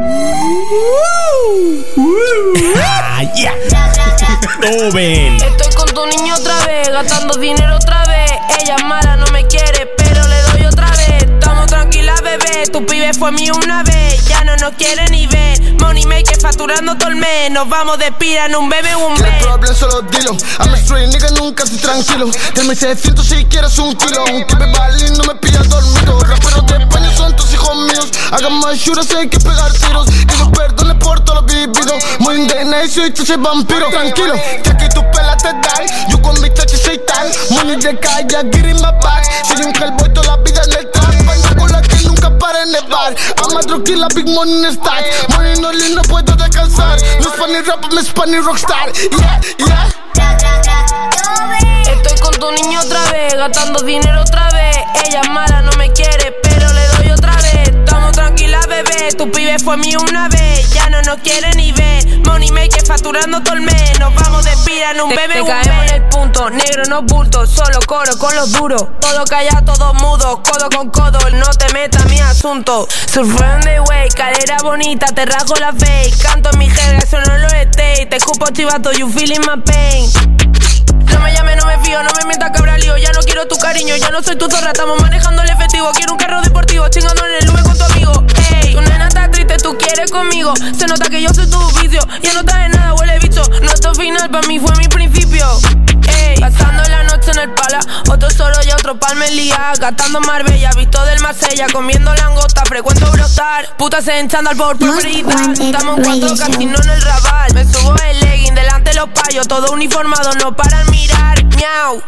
Yeah. Toben. Estoy con tu niño otra vez, gastando dinero otra vez. Ella es mala, no me quiere, pero le doy otra vez. Estamos tranquilas, bebé, tu pibe fue mío una vez. Ya no nos quiere ni ver. Money maker facturando todo el mes. Nos vamos de pira en un bebé, un bebé. El problema solo dilo. I'm a straight nigga, nunca estoy tranquilo. Del 600 si quieres un kilo. Aunque me vale no me pillas dormido. Raperos de España son tus hijos míos. Hagan más shuras, hay que pegar tiros. Que los perdone por todo lo vivido. Muy indignación y tú soy vampiro. Tranquilo, que aquí tu pela te dan. Yo con mi tachi soy tal. Money de calle, get in my back. Soy un hellboy toda la vida en el trap. Baila con la que nunca para en el bar. I'm a drug killer, big money in stack. Money no lean, no puedo descansar. No es funny rap, me es funny rockstar. Yeah, yeah. Estoy con tu niño otra vez, gastando dinero otra vez. Ella es mala, no me quiere, pero le doy otra vez. Estamos tranquilas, bebé, tu pibe fue mío una vez. Ya no nos quiere ni ver. Money maker facturando todo el mes. Nos vamos de pira en un bebé. Te caemos en el punto, negro no bulto. Solo coro con los duros. Todo callado, todo mudo. Codo con codo, no te metas mi asunto. Surfeo de way, calera bonita. Te rasgo la face. Canto en mi jerga, eso no lo esté. Te escupo chivato, you feeling my pain. No me llames, no me fío, no me mientas cabralío. Ya no quiero tu cariño, ya no soy tu zorra. Estamos manejando el efectivo, quiero un carro deportivo. Chingando en el nube con tu amigo. Ey, tu nena está triste, tú quieres conmigo. Se nota que yo soy tu vicio. Ya no traes nada, huele bicho. Nuestro final para mí fue mi principio. Ey, pasando la noche en el pala. Otro solo y otro palmelía. Gastando Marbella, visto del Marsella. Comiendo langosta, frecuento brotar. Putas en chándal por preferida. Estamos en 4 casinos en el Raval. Me subo el legging, delante los payos. Todo uniformado, no paran mirar. Miau.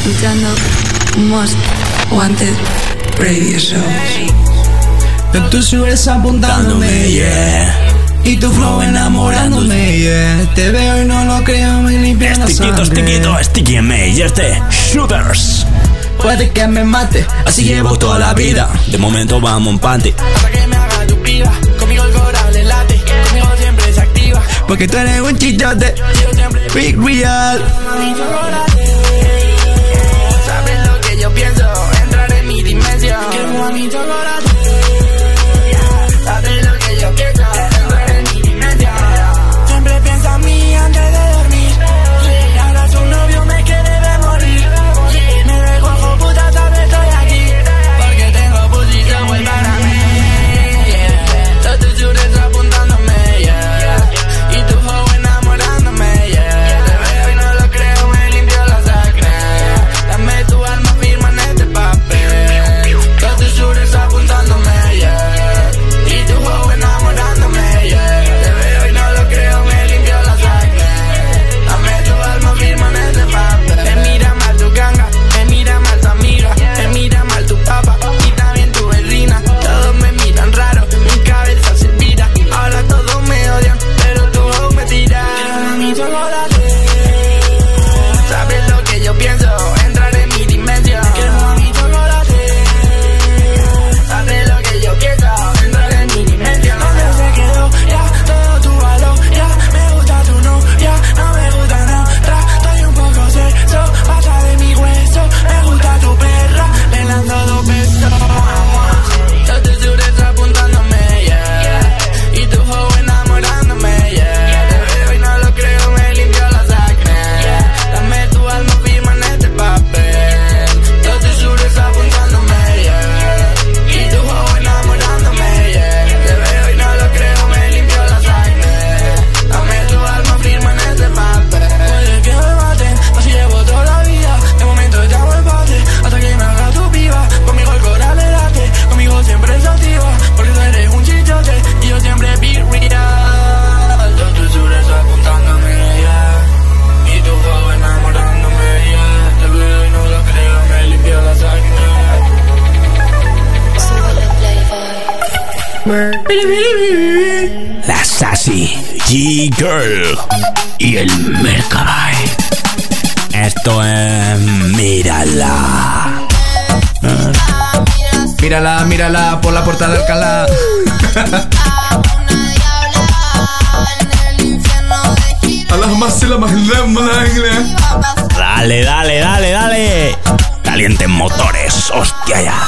escuchando Most Wanted Radio Show. Tú subes apuntándome, yeah. Y tu flow enamorándome, yeah. Te veo y no lo creo, me limpia la sangre. Sticky Major de Shooters. Puede que me mate, así llevo toda la vida. De momento vamos en panty. Hasta que me haga tu piba, conmigo el coral le late, conmigo siempre se activa. Porque tú eres un chillote, Big Real. Sabes lo que yo pienso, entrar en mi dimensión. Quiero a mi chocolate. Sabes lo que yo pienso, entrar en mi dimensión. Siempre piensa en mí antes de dormir. Y ahora su novio me quiere ver morir. Me dejo ojo puta, sabes estoy aquí. Porque tengo posición buena para mí. Todos tus chures apuntándome, yeah. Y tu flow enamorándome, yeah. Te veo y no lo creo, me limpio la sangre. Dame tu alma, firma en este papel. Todos tus chures apuntándome, yeah. Y tu flow enamorándome, yeah. Te veo y no lo creo, me limpio la sangre. Dame tu alma, firma en este papel. Me mira mal tu ganga, me mira mal tu amiga, me mira mal tu papá y también tu vecina. Todos me miran raro, mi cabeza se vira. Ahora todos me odian, pero tu ojo me tira. Mi chocolate. Sabes lo que yo pienso, entrar en mi dimensión. Quiero a mi chocolate. Sabes lo que yo pienso, entrar en mi dimensión. ¿Dónde se quedó? Ya, todo tu valor. Ya, me gusta tu no, ya, no me gusta nada. Estoy un poco sexo, pasa de mi hueso. Me gusta tu perra, le lanzo 2 besos. Todos tus chures apuntándome, yeah. Y tu flow enamorándome, yeah. Te veo y no lo creo, me limpio la sangre. Dame tu alma, firma en este papel. Todos tus chures apuntándome, yeah. Y tu flow enamorándome, yeah. Te veo y no lo creo, me limpio la sangre. Dame tu alma, firma en este papel. Puede que me maten, así llevo toda la vida. De momento llamo el bate, hasta que me haga tu piba. Conmigo el coral le late, conmigo siempre se activa. Porque tú eres un chichote y yo siempre Big Real. Todos tus chures apuntándome, yeah. Y tu flow enamorándome, yeah. Te veo y no lo creo, me limpio la sangre. La Sassy G-Girl y el Mercabay. Esto es Mírala. Mírala, mírala por la puerta de Alcalá. Dale, dale, dale, dale. Calienten motores, hostia ya.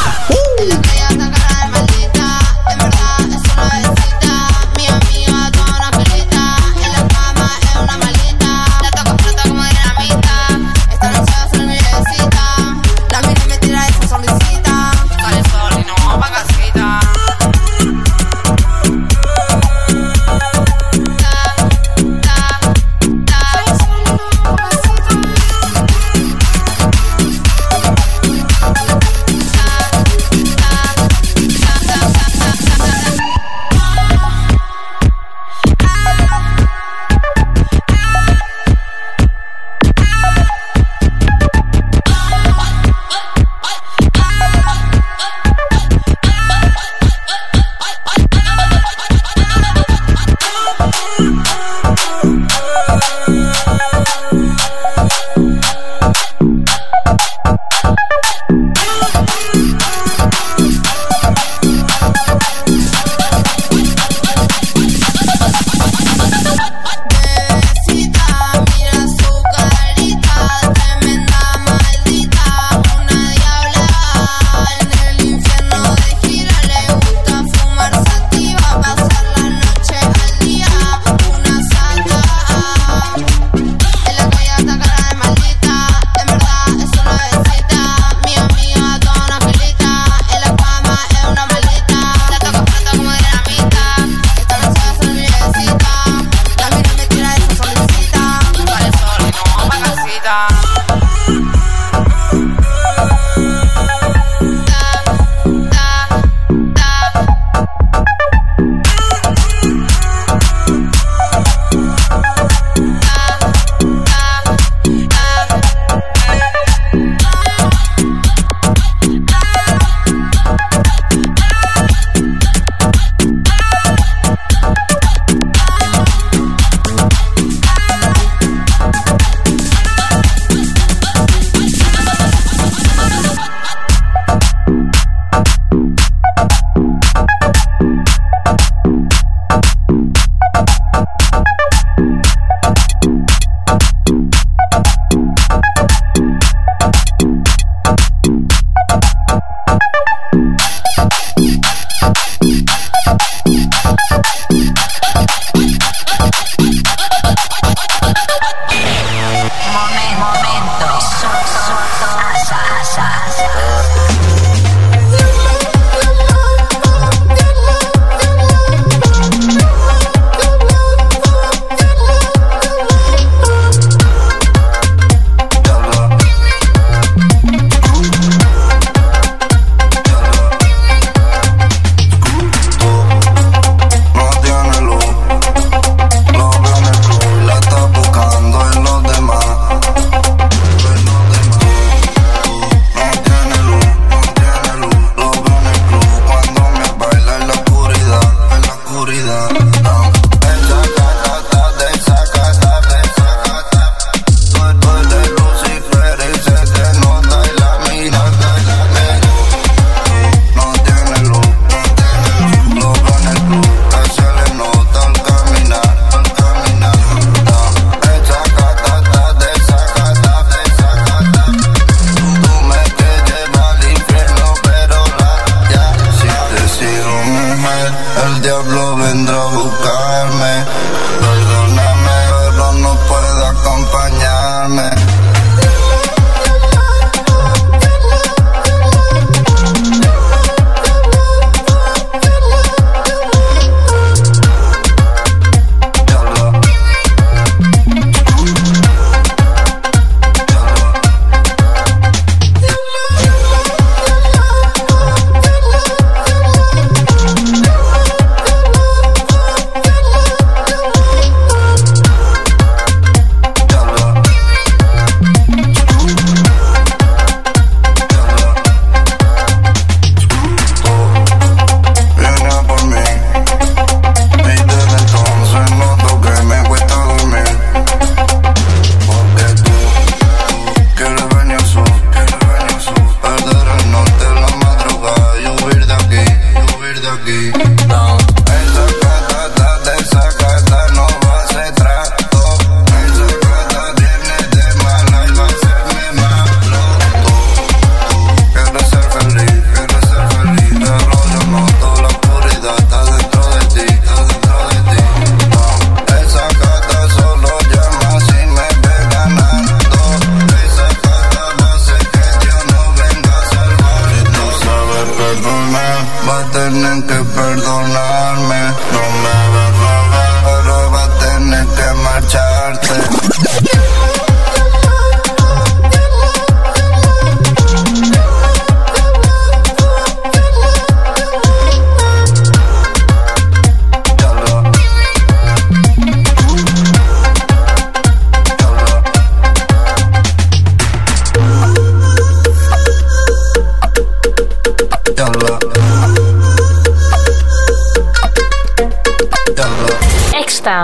Sexta.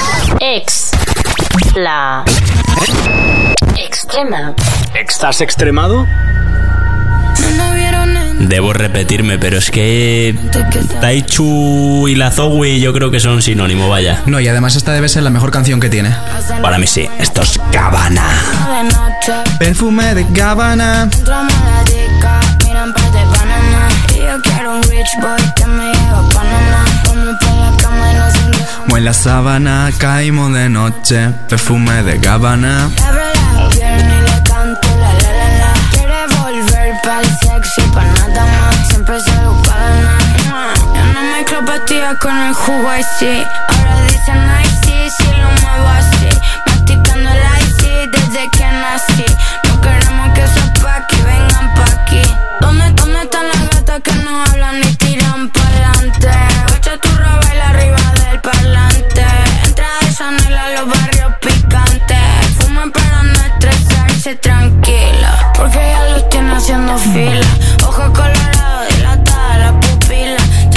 La extrema. ¿Estás extremado? Debo repetirme, pero es que Taichu y la Zoe yo creo que son sinónimo, vaya. No, y además esta debe ser la mejor canción que tiene. Para mí sí, esto es Gabbana. Perfume de Gabbana. O en la sábana caímos de noche. Perfume de Gabbana. Con el jugo y sí, ahora dicen ay sí, si lo muevo así, masticando el icy desde que nací. No queremos que eso pa' aquí, vengan pa' aquí. ¿Dónde están las gatas que no hablan ni tiran pa'lante? Echa tu baila arriba del parlante. Entrada de Chanel a los barrios picantes. Fuman para no estresarse, tranquila, porque ya los tiene haciendo fila. Ojos colorados, dilatada la pupila.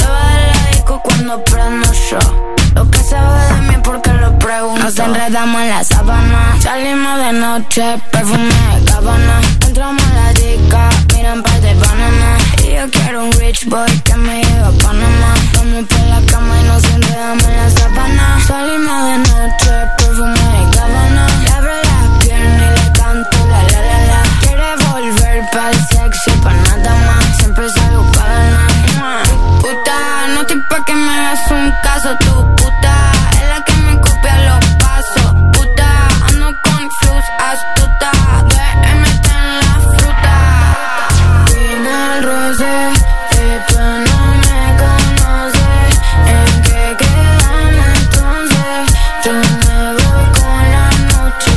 Cuando prendo yo, lo que se ve de mí porque lo pregunto. Nos enredamos en la sábana, salimos de noche, perfume de Gabbana. Entramos a la disca, miran par de bananas. Y yo quiero un rich boy que me lleve a Panamá. Vamos por la cama y nos enredamos en la sábana. Salimos de noche, perfume de Gabbana. Le abro la pierna y le canto la. Quiere volver pa'l sexy, pa' nada más. Siempre salgo pa' ganar. Puta, no estoy pa' que me hagas un caso, tu puta es la que me copia los pasos. Puta, ando con flus astuta, DMT en la fruta. Dime el roce, después no me conoce. ¿En qué quedamos entonces? Yo me voy con la noche.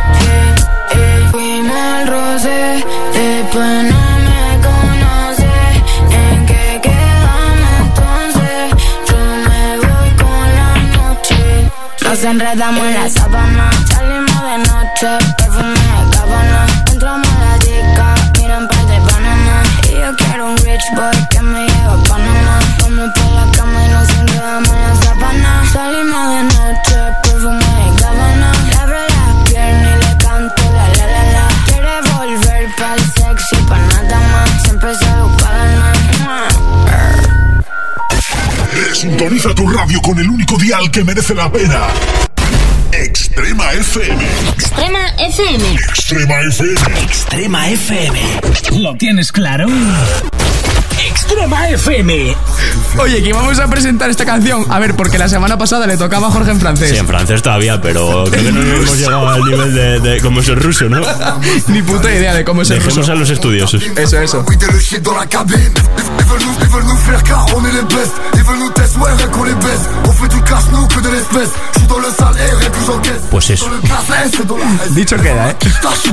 Dime el roce, después no me conoce. ¿En qué quedamos entonces? Yo me voy con la noche. Nos enredamos en la sábana, salimos de noche, perfume de Gabbana. Entramos a la disca, miran par de bananas. Y yo quiero un rich boy que me lleve a Panamá. Vamos por la cama y nos enredamos en la sábana. Salimos de noche, perfume de Gabbana. Le abro la pierna y le canto la. Quiere volver pa'l sexy, pa' nada más. Siempre salgo pa' ganar. Sintoniza tu radio con el único dial que merece la pena. Extrema FM. Extrema FM. Extrema FM. Extrema FM. ¿Lo tienes claro? Extrema FM. Oye, que íbamos a presentar esta canción. A ver, porque la semana pasada le tocaba a Jorge en francés. Sí, en francés todavía, pero creo que no hemos llegado al nivel de cómo es el ruso, ¿no? Ni puta idea de cómo es el ruso. Dejemos a los estudiosos. Eso. Pues eso. Dicho queda, ¿eh?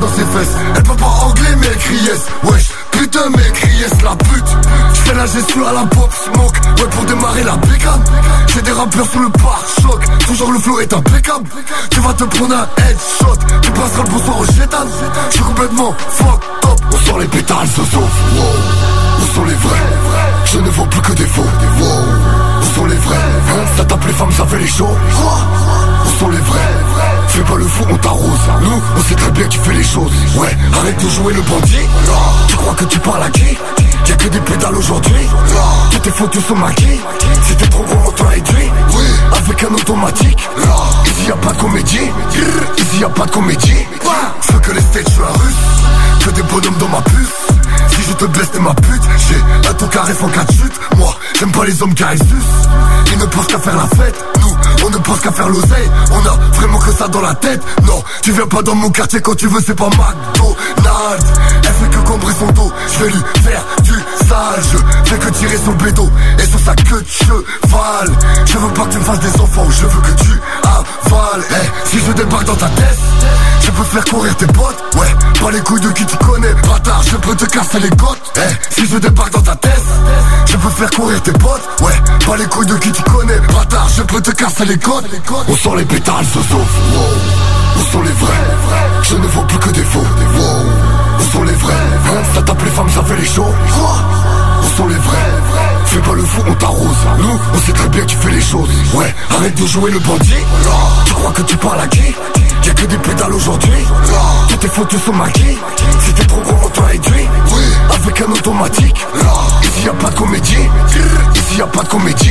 Putain mec, yes la pute. J'fais la gestion à la pop smoke. Ouais pour démarrer la bécane. J'ai des rappeurs sous le pare-choc. Toujours le flow est impeccable. Tu vas te prendre un headshot. Tu passeras le bonsoir au gétan. J'suis complètement fucked up. On sort les pétales, ce sauf. Wow. Où sont les vrais? Je ne vois plus que des faux. Wow. Où sont les vrais? Ça tape les femmes, ça fait les shows. Où sont les vrais? Fais pas le fou, on t'arrose. Nous, on sait très bien que tu fais les choses. Ouais, arrête de jouer le bandit. Tu crois que tu parles à qui? Y'a que des pédales aujourd'hui. Toutes tes photos sont maquillées. Si t'es trop gros, on t'a réduit. Oui, avec un automatique. Ici y'a pas de comédie. Ici y'a pas de comédie. Fais que les stages, je suis un russe. Que des bonhommes dans ma puce. Si je te blesse, t'es ma pute. J'ai un ton carré sans 4 chutes. Moi, j'aime pas les hommes car ils sucent. Ils ne pensent qu'à faire la fête. Nous, on ne pense qu'à faire l'oseille. On a vraiment que ça dans la tête. Non, tu viens pas dans mon quartier quand tu veux, c'est pas McDonald's. Elle fait que combrer son dos. Je vais lui faire du sale. Je fais que tirer son bédo. Et sur sa queue de cheval. Je veux pas que tu me fasses des enfants. Je veux que tu avales. Si je débarque dans ta tête, je peux faire courir tes potes. Ouais, pas les couilles de qui tu connais. Bâtard, je peux te casser les côtes. Si je débarque dans ta tête, je peux faire courir tes potes. Ouais, pas les couilles de qui tu connais. Bâtard, je peux te casser les côtes. On sent les pétales, se sauve. Wow. Où sont les vrais? Je ne vois plus que des faux. Wow. Où sont les vrais? Ça tape les femmes, ça fait les shows. Où sont les vrais? Fais pas le fou, on t'arrose. Nous, on sait très bien qui fait les choses. Ouais, arrête de jouer le bandit. Tu crois que tu parles à qui? Y'a que des pédales aujourd'hui. Toutes tes photos sont marquées. Si t'es trop gros, on t'a réduit. Avec un automatique. Ici y'a pas de comédie. Ici y'a pas de comédie.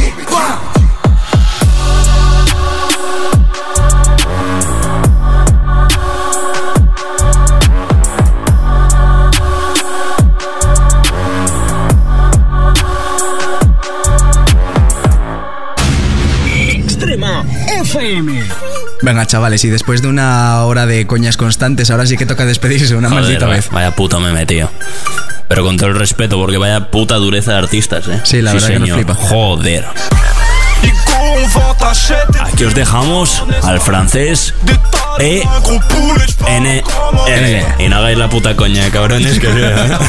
FM. Venga, chavales, y después de una hora de coñas constantes, ahora sí que toca despedirse una maldita vez. Vaya puta me he metido. Pero con todo el respeto, porque vaya puta dureza de artistas, ¿eh? Sí, la verdad, señor, que nos flipa. Joder. Aquí os dejamos al francés ENN. Y no hagáis la puta coña, cabrones, que sea.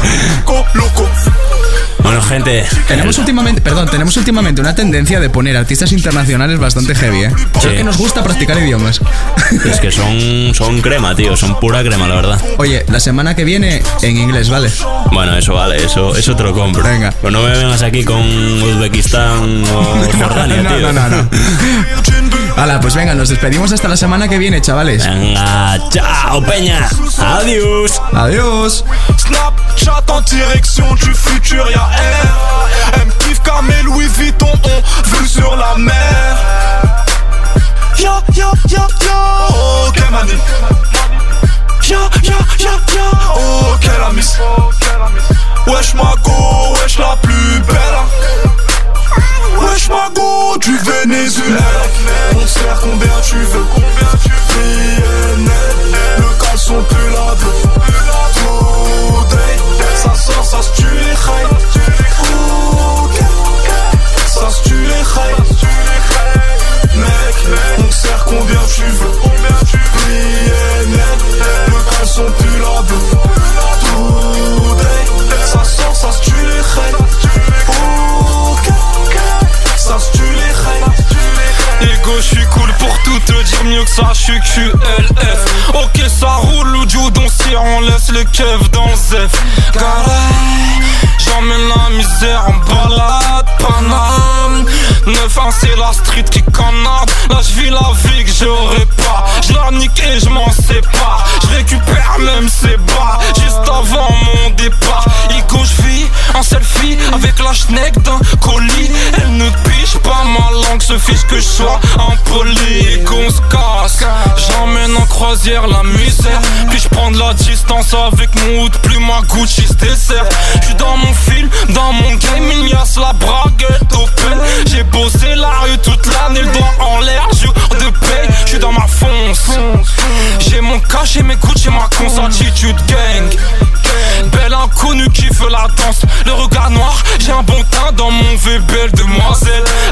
Bueno, gente, tenemos últimamente una tendencia de poner artistas internacionales bastante heavy, ¿eh? Sí. Creo que nos gusta practicar idiomas. Es que son crema, tío, son pura crema, la verdad. Oye, la semana que viene en inglés, ¿vale? Bueno, eso vale, eso te lo compro. Venga. Pero no me vengas aquí con Uzbekistán o Jordania, tío. No. Hala, pues venga, nos despedimos hasta la semana que viene, chavales. Venga, chao, peña. Adiós. Adiós. Snapchat en direction du futur, y'a R. Elle me kiffe comme Louis Vuitton, on vue sur la mer. Yo, oh, quelle manie. Yo, oh, quelle amie. Wesh ma go, wesh la plus belle. Wesh ma go du Venezuela. On sert combien tu veux. Le caleçon plus la bleu. Ça sort, ça se tue les rails. Ça se tue les rails. Mec, on sert combien tu veux. Le caleçon plus la bleu. Ça sort, ça se tue les rails. Ça se tue les rails. Ego, je suis cool pour tout te dire, mieux que ça, je suis QLF. Ok, ça roule, l'audio doncier, on laisse les keufs dans le zef. Carré, j'emmène la misère en balade, Paname. 9-1, c'est la street qui canarde. Là, je vis la vie que j'aurais pas. Je la nique et je m'en sépare. Je récupère même ses bas, juste avant mon départ. Ego, je vis en selfie avec la schneck d'un colis. Elle ne piche pas ma langue, se fiche que je sois impoli. Qu'on se casse, j'emmène en croisière la misère. Puis je prends de la distance avec mon hood, plus ma Gucci se dessert. J'suis dans mon film, dans mon game, il y a la braguette open. J'ai bossé la rue toute l'année, le doigt en l'air, jour de paye. J'suis dans ma fonce, j'ai mon cash et mes Gucci, ma cons, attitude gang. Belle inconnue qui fait la danse, le regard noir, j'ai un bon teint dans mon V, belle demoiselle.